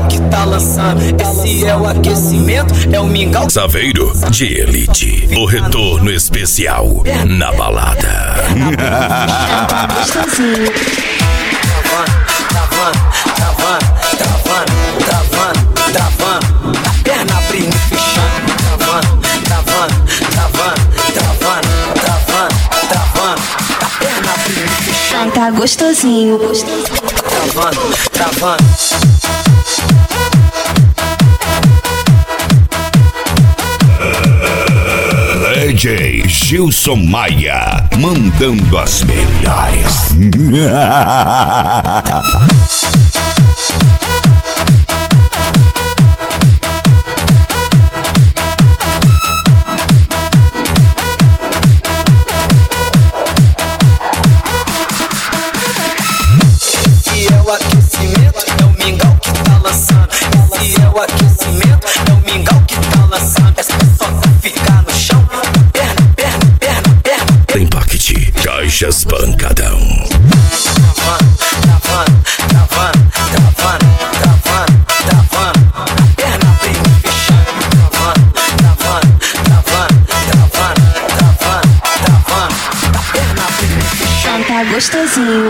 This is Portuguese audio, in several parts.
que tá lançando. Esse é o aquecimento, é o mingau. Saveiro de Elite, o retorno especial na balada. Travando, a perna abrindo e fechando. Travando, a perna abrindo e fechando. Tá gostosinho, Travando. DJ Gilson Maia, mandando as melhores. Esse é o aquecimento, é o mingau que tá lançando. Esse é o aquecimento, é o mingau que tá lançando. É só ficar no chão. Perna. Tem paquete, caixas pancadão. Travando, a perna abrindo e fechando. Travando, a perna abrindo e fechando. tá gostosinho.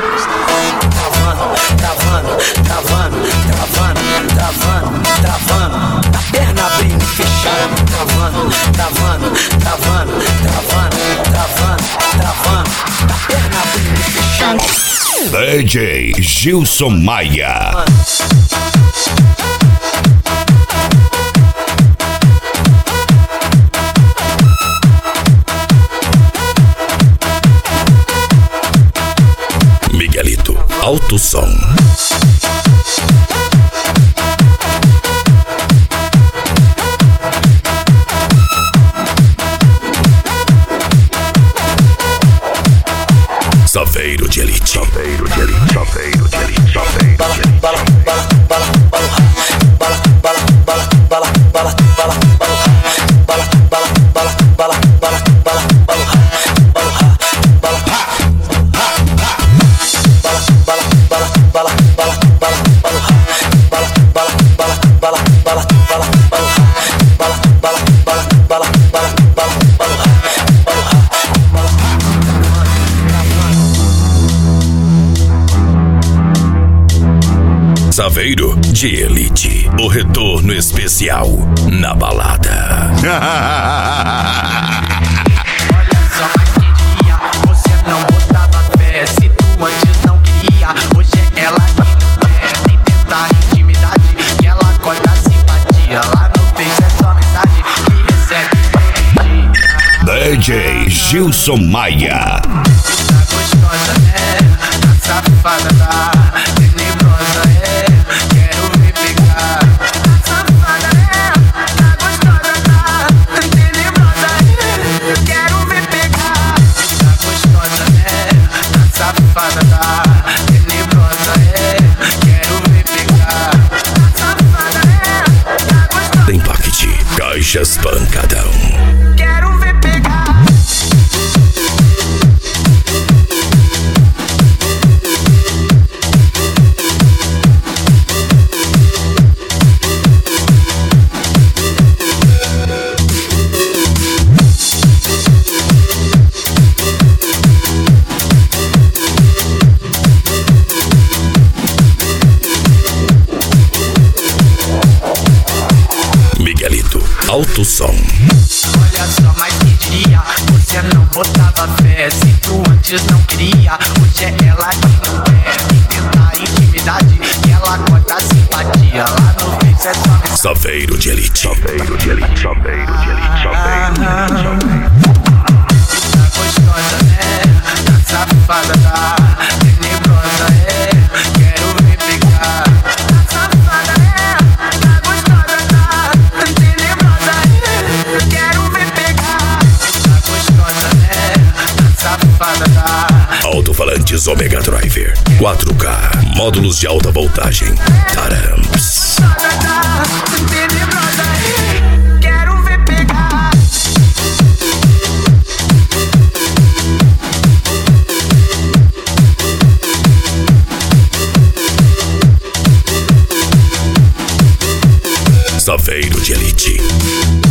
Travando, a perna abrindo e fechando. Travando, a perna abrindo e fechando. DJ Gilson Maia. Miguelito, alto som. Saveiro de Elite. Saveiro de Elite, o retorno especial na balada. Olha só, mas que dia você não botava fé. Se tu antes não queria, hoje é ela que não quer. Nem tentar intimidade, que ela acorda simpatia. Lá no Face é só mensagem que recebe todo dia. DJ Gilson Maia. Tá gostosa, né? Tá safada, tá tenebrosa, é. Quero me pegar. Tá safada, é. Tá gostosa, tá tenebrosa, é. Quero me pegar. Tá gostosa, né? Tá safada, tá tenebrosa, é. Quero me pegar. Tá safada, é. Tá gostosa. Tem paquete, caixas pancadão. Quero me pegar. Miguelito, alto som. Olha só, mas que dia você não botava fé. Se tu antes não queria, hoje é ela que não quer. Tentar intimidade, que ela corta simpatia. Lá no Face é só mensagem. Saveiro de Elite. Tá gostosa, né? Tá safada, tá tenebrosa, é. Quero me pegar. Tá safada, é. Tá gostosa, tá tenebrosa, é. Quero me pegar. Tá gostosa, né? Tá safada, tá. Alto-falantes Omega Driver 4K, módulos de alta voltagem. Taramps. Gostosa, tá tenebrosa, é. Quero me pegar. Saveiro de Elite.